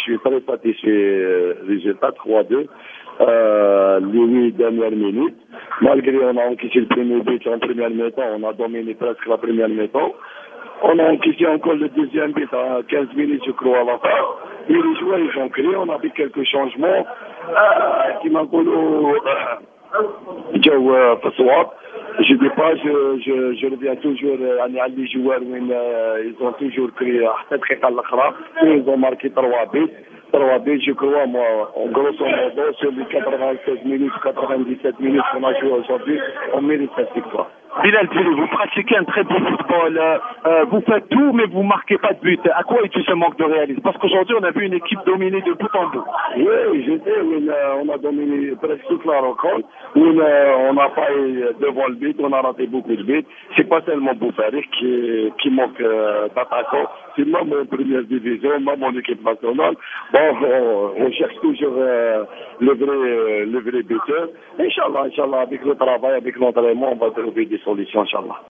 suis très satisfait résultat 3-2. Les 8 dernières minutes. Malgré on a encaissé le premier but en première mi-temps, on a dominé presque la première mi-temps. On a encaissé encore le deuxième but à 15 minutes, je crois, à la fin. Et les joueurs, ils ont créé, on a fait quelques changements. Qui m'a dit, في الصواب. Je dis pas, je reviens toujours à les joueurs ils ont toujours créé حتى الدقيقة الأخرى. Ils ont marqué 3 buts. 3 buts, je crois, moi, en grosso modo, sur les 96 minutes, 97 minutes qu'on a joué aujourd'hui, on mérite cette victoire. Bilal Djili, vous pratiquez un très beau football, vous faites tout mais vous marquez pas de but. À quoi est-il ce manque de réalisme? Parce qu'aujourd'hui on a vu une équipe dominée de bout en bout. Oui, je sais, on a dominé presque toute la rencontre, on n'a pas eu devant le but, on a raté beaucoup de buts. C'est pas seulement Boufarik qui manque d'attaquants, c'est même en première division, même en équipe nationale. Bon, on cherche toujours le vrai buteur. Inch'Allah, avec le travail, avec l'entraînement, on va trouver des solutions, Inch'Allah.